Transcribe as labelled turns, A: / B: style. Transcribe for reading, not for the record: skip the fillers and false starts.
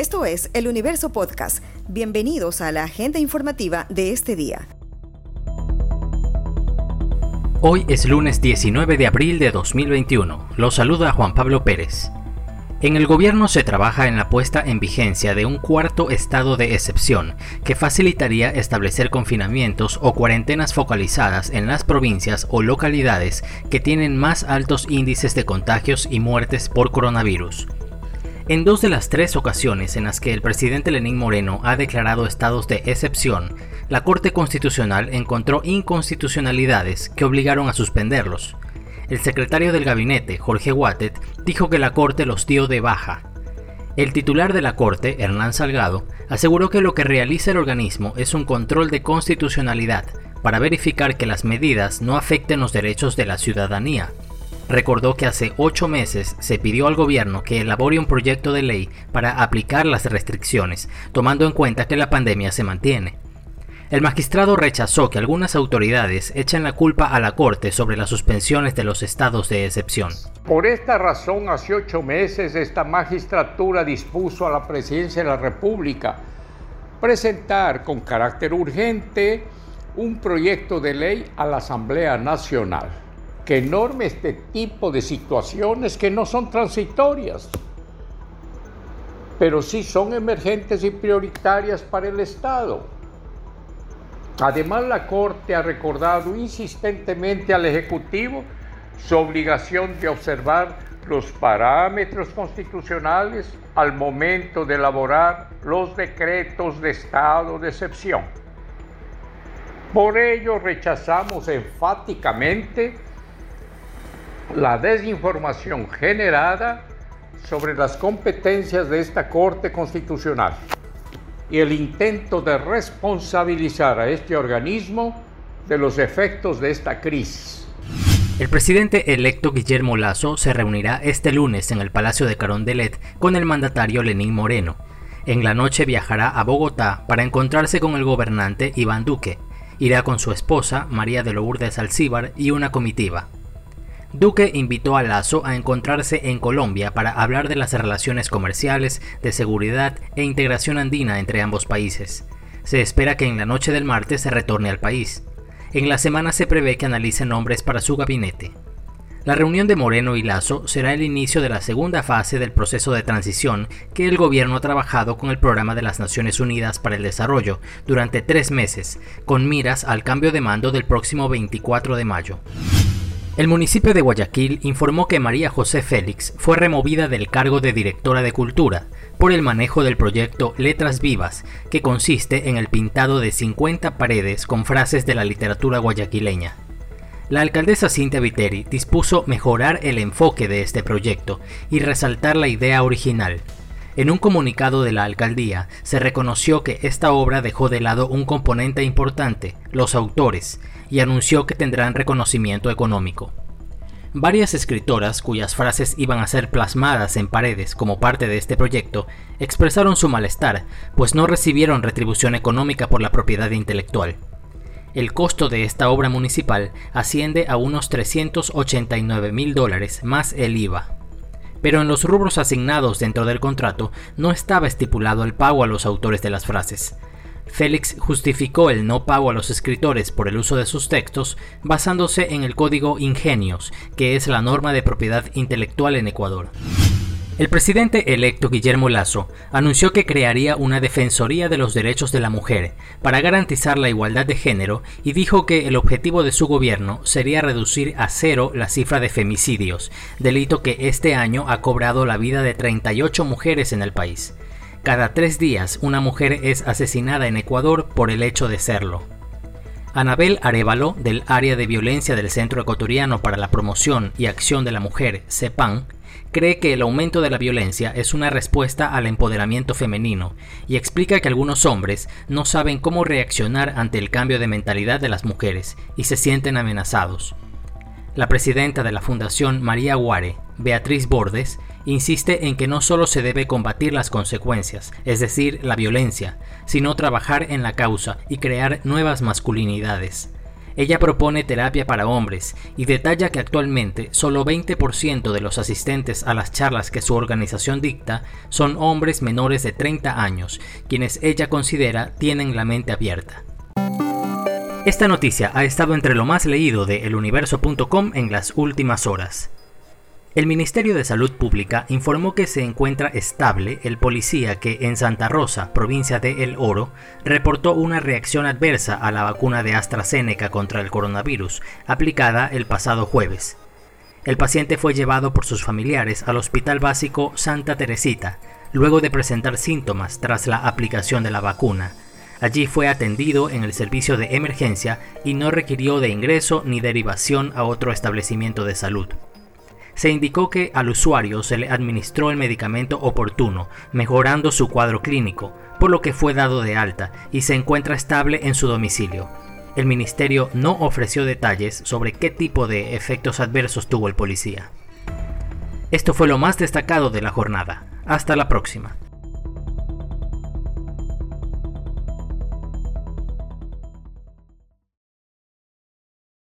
A: Esto es El Universo Podcast. Bienvenidos a la agenda informativa de este día.
B: Hoy es lunes 19 de abril de 2021. Los saluda Juan Pablo Pérez. En el gobierno se trabaja en la puesta en vigencia de un cuarto estado de excepción que facilitaría establecer confinamientos o cuarentenas focalizadas en las provincias o localidades que tienen más altos índices de contagios y muertes por coronavirus. En 2 de las 3 ocasiones en las que el presidente Lenín Moreno ha declarado estados de excepción, la Corte Constitucional encontró inconstitucionalidades que obligaron a suspenderlos. El secretario del gabinete, Jorge Wattet, dijo que la Corte los dio de baja. El titular de la Corte, Hernán Salgado, aseguró que lo que realiza el organismo es un control de constitucionalidad para verificar que las medidas no afecten los derechos de la ciudadanía. Recordó que hace 8 meses se pidió al gobierno que elabore un proyecto de ley para aplicar las restricciones, tomando en cuenta que la pandemia se mantiene. El magistrado rechazó que algunas autoridades echen la culpa a la Corte sobre las suspensiones de los estados de excepción.
C: Por esta razón, hace 8 meses, esta magistratura dispuso a la Presidencia de la República presentar con carácter urgente un proyecto de ley a la Asamblea Nacional que norme este tipo de situaciones que no son transitorias, pero sí son emergentes y prioritarias para el Estado. Además, la Corte ha recordado insistentemente al Ejecutivo su obligación de observar los parámetros constitucionales al momento de elaborar los decretos de estado de excepción. Por ello, rechazamos enfáticamente la desinformación generada sobre las competencias de esta Corte Constitucional y el intento de responsabilizar a este organismo de los efectos de esta crisis.
B: El presidente electo Guillermo Lasso se reunirá este lunes en el Palacio de Carondelet con el mandatario Lenín Moreno. En la noche viajará a Bogotá para encontrarse con el gobernante Iván Duque. Irá con su esposa, María de Lourdes Alcíbar, y una comitiva. Duque invitó a Lasso a encontrarse en Colombia para hablar de las relaciones comerciales, de seguridad e integración andina entre ambos países. Se espera que en la noche del martes se retorne al país. En la semana se prevé que analice nombres para su gabinete. La reunión de Moreno y Lasso será el inicio de la segunda fase del proceso de transición que el gobierno ha trabajado con el Programa de las Naciones Unidas para el Desarrollo durante 3 meses, con miras al cambio de mando del próximo 24 de mayo. El municipio de Guayaquil informó que María José Félix fue removida del cargo de directora de Cultura por el manejo del proyecto Letras Vivas, que consiste en el pintado de 50 paredes con frases de la literatura guayaquileña. La alcaldesa Cintia Viteri dispuso mejorar el enfoque de este proyecto y resaltar la idea original. En un comunicado de la alcaldía se reconoció que esta obra dejó de lado un componente importante, los autores, y anunció que tendrán reconocimiento económico. Varias escritoras cuyas frases iban a ser plasmadas en paredes como parte de este proyecto expresaron su malestar, pues no recibieron retribución económica por la propiedad intelectual. El costo de esta obra municipal asciende a unos $389,000 más el IVA. Pero en los rubros asignados dentro del contrato no estaba estipulado el pago a los autores de las frases. Félix justificó el no pago a los escritores por el uso de sus textos basándose en el Código Ingenios, que es la norma de propiedad intelectual en Ecuador. El presidente electo Guillermo Lasso anunció que crearía una Defensoría de los Derechos de la Mujer para garantizar la igualdad de género y dijo que el objetivo de su gobierno sería reducir a 0 la cifra de femicidios, delito que este año ha cobrado la vida de 38 mujeres en el país. Cada 3 días una mujer es asesinada en Ecuador por el hecho de serlo. Anabel Arévalo, del Área de Violencia del Centro Ecuatoriano para la Promoción y Acción de la Mujer, CEPAN, cree que el aumento de la violencia es una respuesta al empoderamiento femenino y explica que algunos hombres no saben cómo reaccionar ante el cambio de mentalidad de las mujeres y se sienten amenazados. La presidenta de la Fundación María Guare, Beatriz Bordes, insiste en que no solo se debe combatir las consecuencias, es decir, la violencia, sino trabajar en la causa y crear nuevas masculinidades. Ella propone terapia para hombres y detalla que actualmente solo 20% de los asistentes a las charlas que su organización dicta son hombres menores de 30 años, quienes ella considera tienen la mente abierta. Esta noticia ha estado entre lo más leído de eluniverso.com en las últimas horas. El Ministerio de Salud Pública informó que se encuentra estable el policía que en Santa Rosa, provincia de El Oro, reportó una reacción adversa a la vacuna de AstraZeneca contra el coronavirus, aplicada el pasado jueves. El paciente fue llevado por sus familiares al Hospital Básico Santa Teresita, luego de presentar síntomas tras la aplicación de la vacuna. Allí fue atendido en el servicio de emergencia y no requirió de ingreso ni derivación a otro establecimiento de salud. Se indicó que al usuario se le administró el medicamento oportuno, mejorando su cuadro clínico, por lo que fue dado de alta y se encuentra estable en su domicilio. El ministerio no ofreció detalles sobre qué tipo de efectos adversos tuvo el policía. Esto fue lo más destacado de la jornada. Hasta la próxima.